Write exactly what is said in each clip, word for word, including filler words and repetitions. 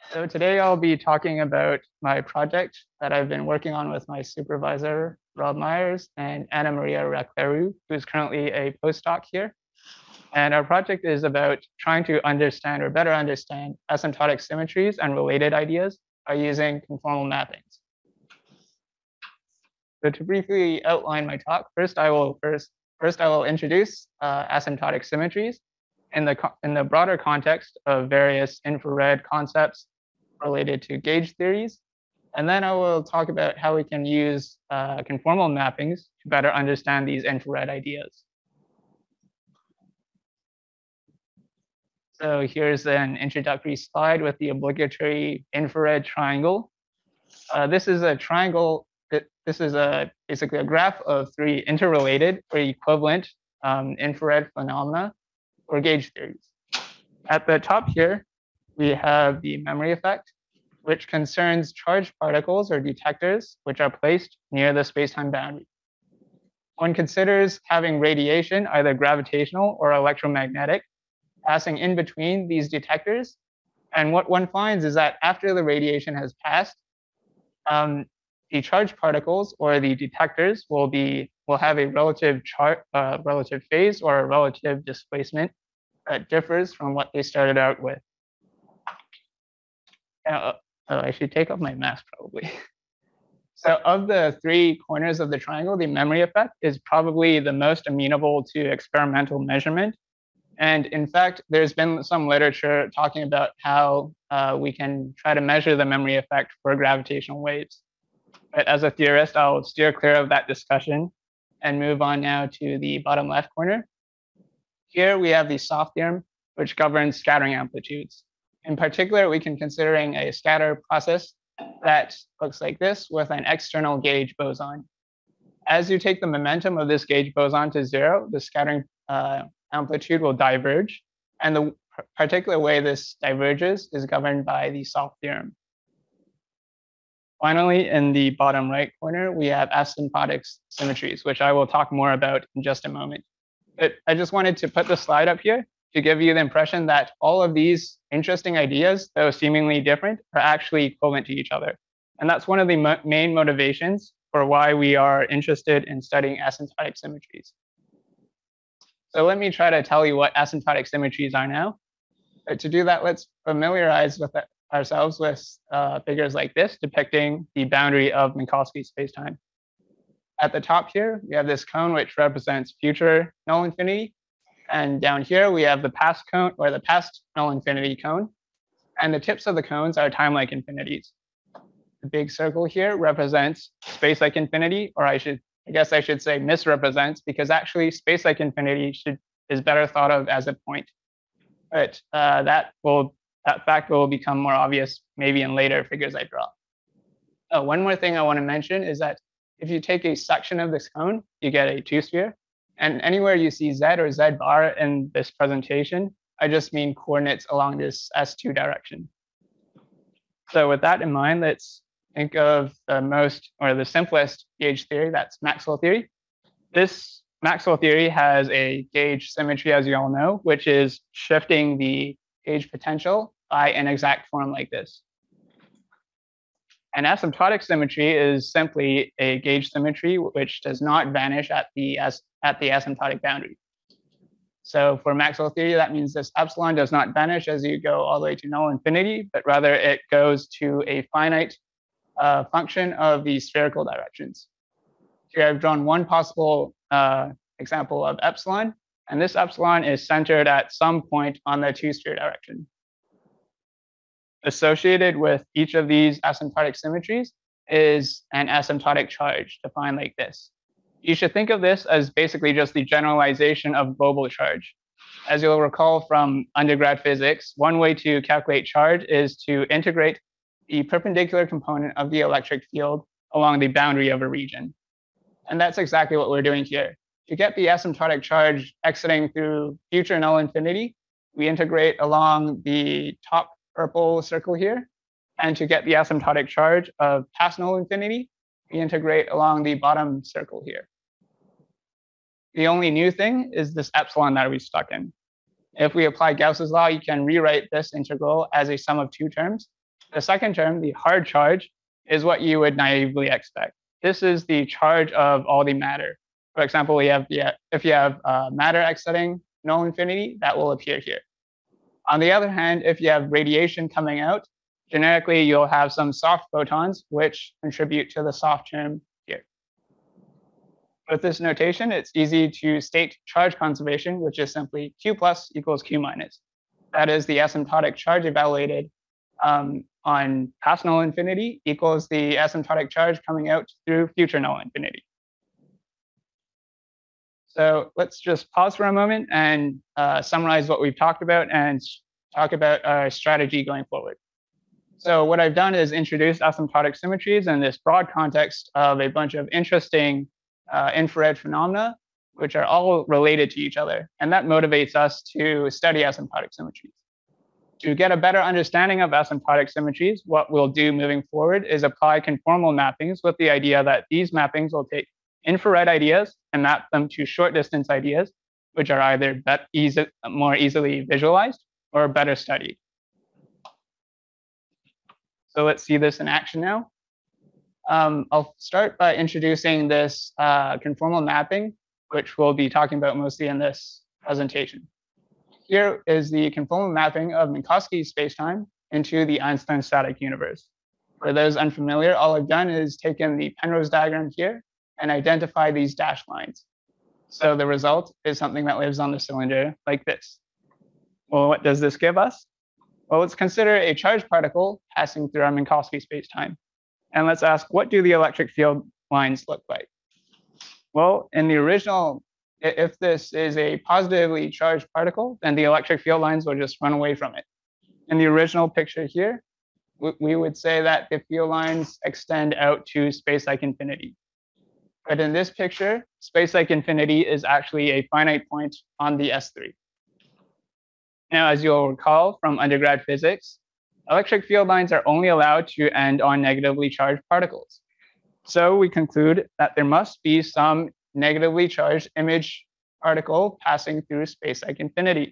So today I'll be talking about my project that I've been working on with my supervisor, Rob Myers, and Anna Maria Racleru, who is currently a postdoc here. And our project is about trying to understand or better understand asymptotic symmetries and related ideas by using conformal mappings. So to briefly outline my talk, first I will first first I will introduce uh, asymptotic symmetries in the in the broader context of various infrared concepts related to gauge theories. And then I will talk about how we can use uh, conformal mappings to better understand these infrared ideas. So here's an introductory slide with the obligatory infrared triangle. Uh, this is a triangle, this is a basically a graph of three interrelated or equivalent um, infrared phenomena or gauge theories. At the top here, we have the memory effect, which concerns charged particles or detectors, which are placed near the space-time boundary. One considers having radiation, either gravitational or electromagnetic, passing in between these detectors. And what one finds is that after the radiation has passed, um, the charged particles or the detectors will be will have a relative char uh, relative phase or a relative displacement that differs from what they started out with. Uh, oh, I should take off my mask probably. So of the three corners of the triangle, the memory effect is probably the most amenable to experimental measurement. And in fact, there's been some literature talking about how uh, we can try to measure the memory effect for gravitational waves. But as a theorist, I'll steer clear of that discussion and move on now to the bottom left corner. Here we have the soft theorem, which governs scattering amplitudes. In particular, we can considering a scatter process that looks like this with an external gauge boson. As you take the momentum of this gauge boson to zero, the scattering uh, amplitude will diverge. And the particular way this diverges is governed by the soft theorem. Finally, in the bottom right corner, we have asymptotic symmetries, which I will talk more about in just a moment. But I just wanted to put the slide up here to give you the impression that all of these interesting ideas, though seemingly different, are actually equivalent to each other. And that's one of the mo main motivations for why we are interested in studying asymptotic symmetries. So let me try to tell you what asymptotic symmetries are now. But to do that, let's familiarize with ourselves with uh, figures like this, depicting the boundary of Minkowski spacetime. At the top here, we have this cone which represents future null infinity. And down here, we have the past cone, or the past null infinity cone. And the tips of the cones are time-like infinities. The big circle here represents space-like infinity, or I should, I guess I should say misrepresents, because actually space-like infinity should, is better thought of as a point. But uh, that will that fact will become more obvious maybe in later figures I draw. Oh, one more thing I want to mention is that if you take a section of this cone, you get a two-sphere. And anywhere you see z or z bar in this presentation, I just mean coordinates along this S two direction. So with that in mind, let's think of the most, or the simplest gauge theory, that's Maxwell theory. This Maxwell theory has a gauge symmetry, as you all know, which is shifting the gauge potential by an exact form like this. An asymptotic symmetry is simply a gauge symmetry which does not vanish at the, as, at the asymptotic boundary. So for Maxwell theory, that means this epsilon does not vanish as you go all the way to null infinity, but rather it goes to a finite uh, function of the spherical directions. Here I've drawn one possible uh, example of epsilon, and this epsilon is centered at some point on the two-sphere direction. Associated with each of these asymptotic symmetries is an asymptotic charge defined like this. You should think of this as basically just the generalization of global charge. As you'll recall from undergrad physics, one way to calculate charge is to integrate the perpendicular component of the electric field along the boundary of a region. And that's exactly what we're doing here. To get the asymptotic charge exiting through future null infinity, we integrate along the top purple circle here. And to get the asymptotic charge of past null infinity, we integrate along the bottom circle here. The only new thing is this epsilon that we stuck in. If we apply Gauss's law, you can rewrite this integral as a sum of two terms. The second term, the hard charge, is what you would naively expect. This is the charge of all the matter. For example, we have the, if you have uh, matter exiting null infinity, that will appear here. On the other hand, if you have radiation coming out, generically you'll have some soft photons which contribute to the soft term here. With this notation, it's easy to state charge conservation, which is simply Q plus equals Q minus. That is the asymptotic charge evaluated um, on past null infinity equals the asymptotic charge coming out through future null infinity. So let's just pause for a moment and uh, summarize what we've talked about and talk about our strategy going forward. So what I've done is introduce asymptotic symmetries in this broad context of a bunch of interesting uh, infrared phenomena, which are all related to each other. And that motivates us to study asymptotic symmetries. To get a better understanding of asymptotic symmetries, what we'll do moving forward is apply conformal mappings with the idea that these mappings will take infrared ideas and map them to short distance ideas, which are either easy, more easily visualized or better studied. So let's see this in action now. Um, I'll start by introducing this uh, conformal mapping, which we'll be talking about mostly in this presentation. Here is the conformal mapping of Minkowski's spacetime into the Einstein static universe. For those unfamiliar, all I've done is taken the Penrose diagram here and identify these dashed lines. So the result is something that lives on the cylinder like this. Well, what does this give us? Well, let's consider a charged particle passing through our Minkowski spacetime. And let's ask, what do the electric field lines look like? Well, in the original, if this is a positively charged particle, then the electric field lines will just run away from it. In the original picture here, we would say that the field lines extend out to space-like infinity. But in this picture, space-like infinity is actually a finite point on the S three. Now, as you'll recall from undergrad physics, electric field lines are only allowed to end on negatively charged particles. So we conclude that there must be some negatively charged image particle passing through space-like infinity.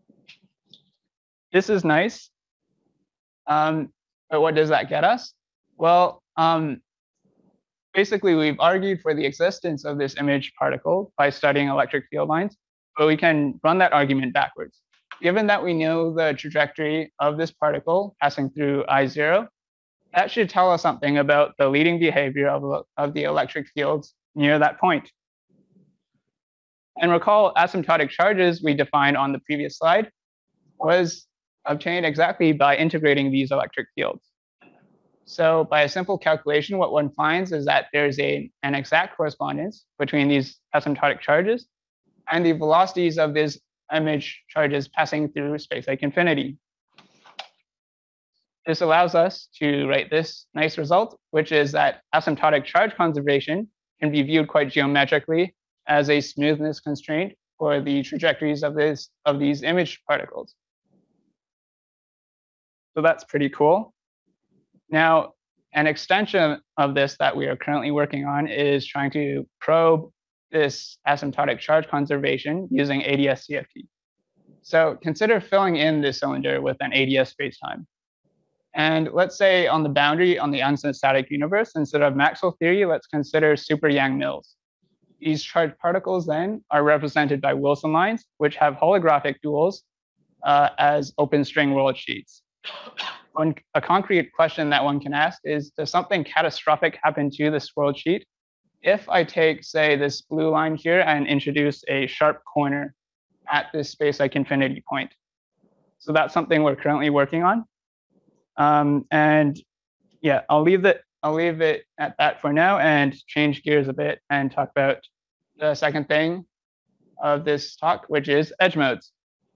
This is nice, um, but what does that get us? Well, um, basically, we've argued for the existence of this image particle by studying electric field lines, but we can run that argument backwards. Given that we know the trajectory of this particle passing through I zero, that should tell us something about the leading behavior of, of the electric fields near that point. And recall, asymptotic charges we defined on the previous slide was obtained exactly by integrating these electric fields. So by a simple calculation, what one finds is that there's a, an exact correspondence between these asymptotic charges and the velocities of these image charges passing through space-like infinity. This allows us to write this nice result, which is that asymptotic charge conservation can be viewed quite geometrically as a smoothness constraint for the trajectories of, this, of these image particles. So that's pretty cool. Now, an extension of this that we are currently working on is trying to probe this asymptotic charge conservation using A D S C F T. So consider filling in this cylinder with an A D S spacetime. And let's say on the boundary on the Einstein static universe, instead of Maxwell theory, let's consider super Yang-Mills. These charged particles then are represented by Wilson lines, which have holographic duals uh, as open string world sheets. One, a concrete question that one can ask is, does something catastrophic happen to this world sheet if I take, say, this blue line here and introduce a sharp corner at this space-like infinity point? So that's something we're currently working on. Um, and yeah, I'll leave it, I'll leave it at that for now and change gears a bit and talk about the second thing of this talk, which is edge modes.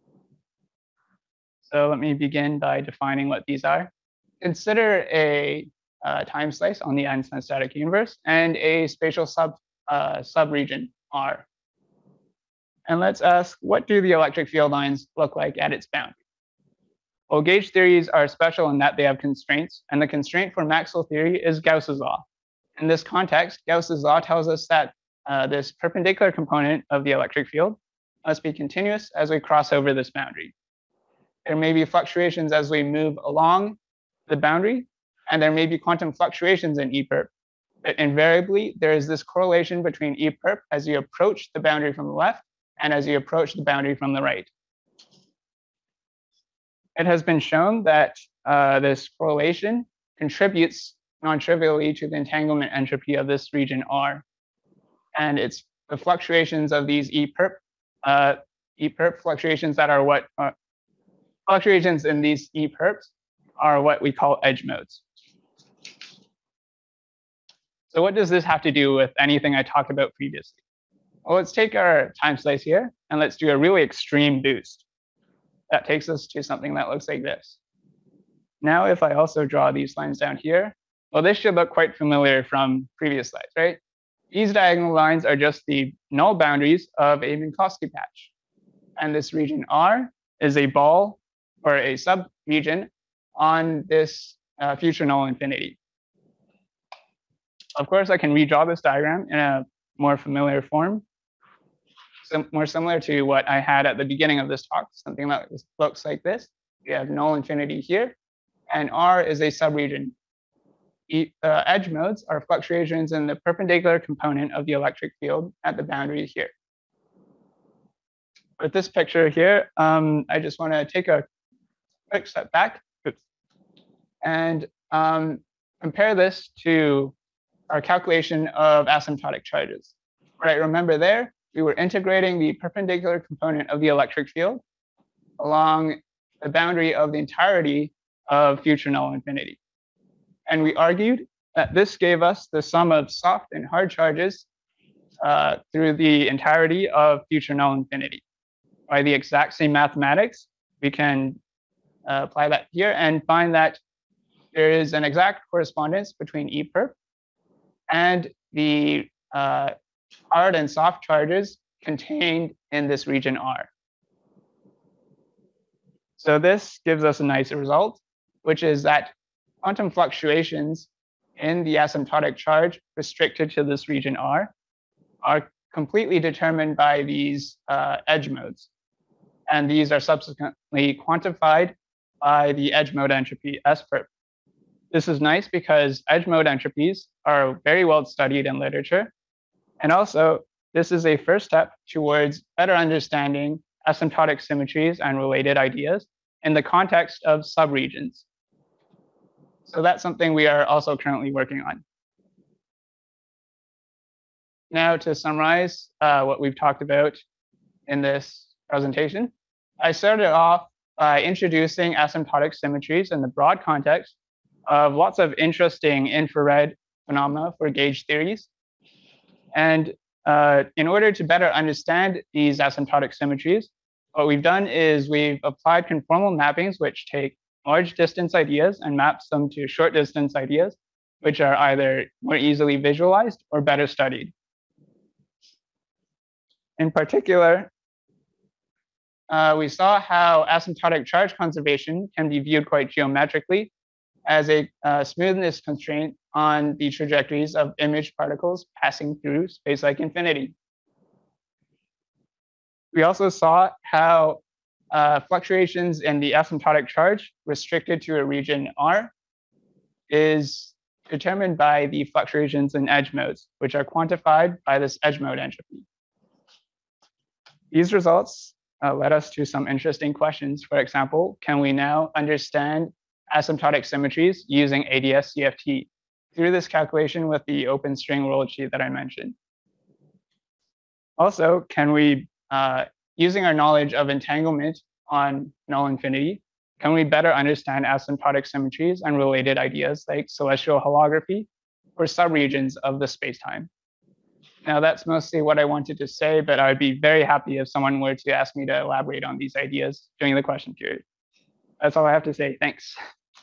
So let me begin by defining what these are. Consider a uh, time slice on the Einstein static universe and a spatial sub uh, subregion R. And let's ask, what do the electric field lines look like at its boundary? Well, gauge theories are special in that they have constraints, and the constraint for Maxwell theory is Gauss's law. In this context, Gauss's law tells us that uh, this perpendicular component of the electric field must be continuous as we cross over this boundary. There may be fluctuations as we move along the boundary, and there may be quantum fluctuations in E perp. But invariably, there is this correlation between E perp as you approach the boundary from the left and as you approach the boundary from the right. It has been shown that uh, this correlation contributes non-trivially to the entanglement entropy of this region R. And it's the fluctuations of these E perp, uh, E perp fluctuations that are what, uh, fluctuations in these E perps are what we call edge modes. So what does this have to do with anything I talked about previously? Well, let's take our time slice here, and let's do a really extreme boost. That takes us to something that looks like this. Now, if I also draw these lines down here, well, this should look quite familiar from previous slides, right? These diagonal lines are just the null boundaries of a Minkowski patch. And this region R is a ball or a sub-region on this uh, future null infinity. Of course, I can redraw this diagram in a more familiar form, so more similar to what I had at the beginning of this talk, something that looks like this. We have null infinity here, and R is a subregion. E uh, edge modes are fluctuations in the perpendicular component of the electric field at the boundary here. With this picture here, um, I just want to take a quick step back Oops. and um, compare this to our calculation of asymptotic charges. Right, remember there, we were integrating the perpendicular component of the electric field along the boundary of the entirety of future null infinity. And we argued that this gave us the sum of soft and hard charges uh, through the entirety of future null infinity. By the exact same mathematics, we can uh, apply that here and find that there is an exact correspondence between E perp and the uh, hard and soft charges contained in this region R. So this gives us a nice result, which is that quantum fluctuations in the asymptotic charge restricted to this region R are completely determined by these uh, edge modes. And these are subsequently quantified by the edge mode entropy S perp. This is nice because edge mode entropies are very well studied in literature. And also, this is a first step towards better understanding asymptotic symmetries and related ideas in the context of subregions. So that's something we are also currently working on. Now, to summarize uh, what we've talked about in this presentation, I started off by introducing asymptotic symmetries in the broad context of lots of interesting infrared phenomena for gauge theories. And uh, in order to better understand these asymptotic symmetries, what we've done is we've applied conformal mappings, which take large distance ideas and maps them to short distance ideas, which are either more easily visualized or better studied. In particular, uh, we saw how asymptotic charge conservation can be viewed quite geometrically as a uh, smoothness constraint on the trajectories of image particles passing through space like infinity. We also saw how uh, fluctuations in the asymptotic charge restricted to a region R is determined by the fluctuations in edge modes, which are quantified by this edge mode entropy. These results uh, led us to some interesting questions. For example, can we now understand asymptotic symmetries using A D S C F T through this calculation with the open string world sheet that I mentioned? Also, can we, uh, using our knowledge of entanglement on null infinity, can we better understand asymptotic symmetries and related ideas like celestial holography or subregions of the spacetime? Now, that's mostly what I wanted to say, but I would be very happy if someone were to ask me to elaborate on these ideas during the question period. That's all I have to say. Thanks.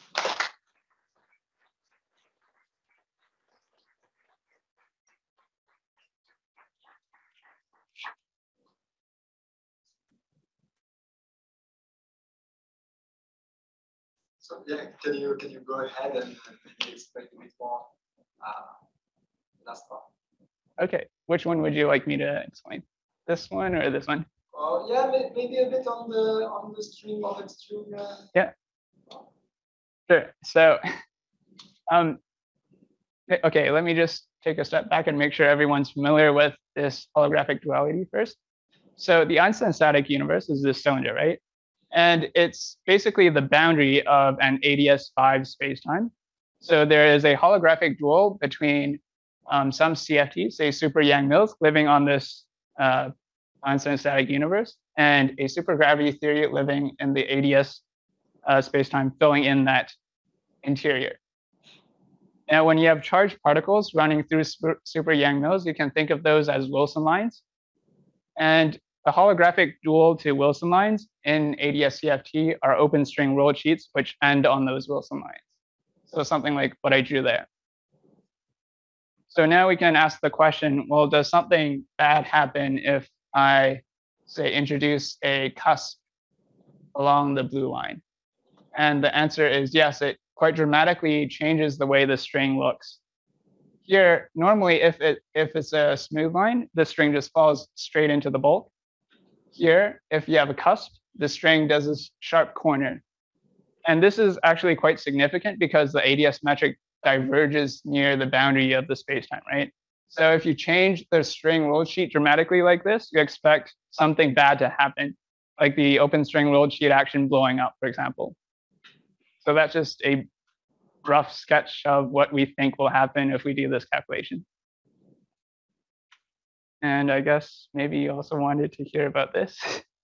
So yeah, can you can you go ahead and, and maybe explain a bit more uh, last part? Okay, which one would you like me to explain? This one or this one? Well, yeah, maybe a bit on the on the stream of extreme. Uh, yeah. Sure. So, um, okay, let me just take a step back and make sure everyone's familiar with this holographic duality first. So the Einstein static universe is this cylinder, right? And it's basically the boundary of an A D S five spacetime. So there is a holographic dual between um, some C F T, say super Yang-Mills, living on this uh, Einstein static universe, and a supergravity theory living in the A D S uh, spacetime, filling in that interior. Now, when you have charged particles running through super, super Yang-Mills, you can think of those as Wilson lines. And the holographic dual to Wilson lines in A D S C F T are open string world sheets, which end on those Wilson lines. So something like what I drew there. So now we can ask the question, well, does something bad happen if I, say, introduce a cusp along the blue line? And the answer is yes, it quite dramatically changes the way the string looks. Here, normally, if it if it's a smooth line, the string just falls straight into the bulk. Here, if you have a cusp, the string does this sharp corner. And this is actually quite significant because the A D S metric diverges near the boundary of the spacetime, right? So if you change the string world sheet dramatically like this, you expect something bad to happen, like the open string world sheet action blowing up, for example. So that's just a rough sketch of what we think will happen if we do this calculation. And I guess maybe you also wanted to hear about this.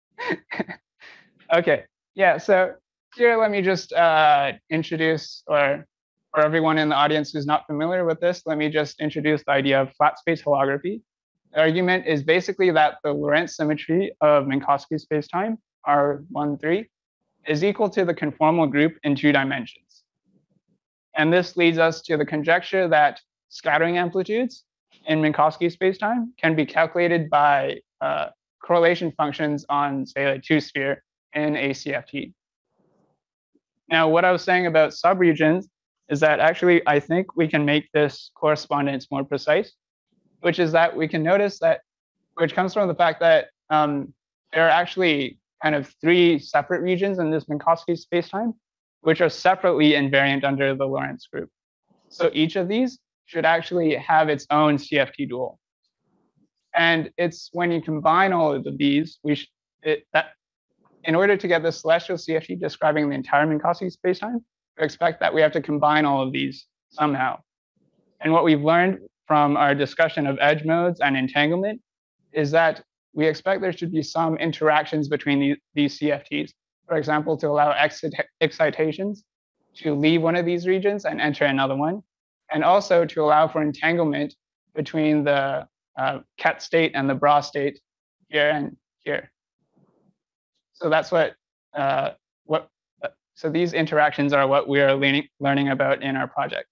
Okay, yeah, so here let me just uh, introduce, or for everyone in the audience who's not familiar with this, let me just introduce the idea of flat space holography. The argument is basically that the Lorentz symmetry of Minkowski spacetime, R one three, is equal to the conformal group in two dimensions. And this leads us to the conjecture that scattering amplitudes in Minkowski spacetime can be calculated by uh, correlation functions on, say, a two-sphere in a C F T. Now, what I was saying about subregions is that actually I think we can make this correspondence more precise, which is that we can notice that, which comes from the fact that um, there are actually kind of three separate regions in this Minkowski spacetime, which are separately invariant under the Lorentz group. So each of these should actually have its own C F T dual. And it's when you combine all of these, we sh it, that in order to get the celestial C F T describing the entire Minkowski spacetime, we expect that we have to combine all of these somehow. And what we've learned from our discussion of edge modes and entanglement is that we expect there should be some interactions between these, these C F Ts. For example, to allow excitations to leave one of these regions and enter another one, and also to allow for entanglement between the uh, ket state and the bra state here and here. So that's what, uh, what uh, so these interactions are what we are learning, learning about in our project.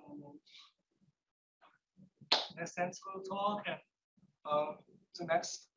Next, thanks for the talk. And uh, the next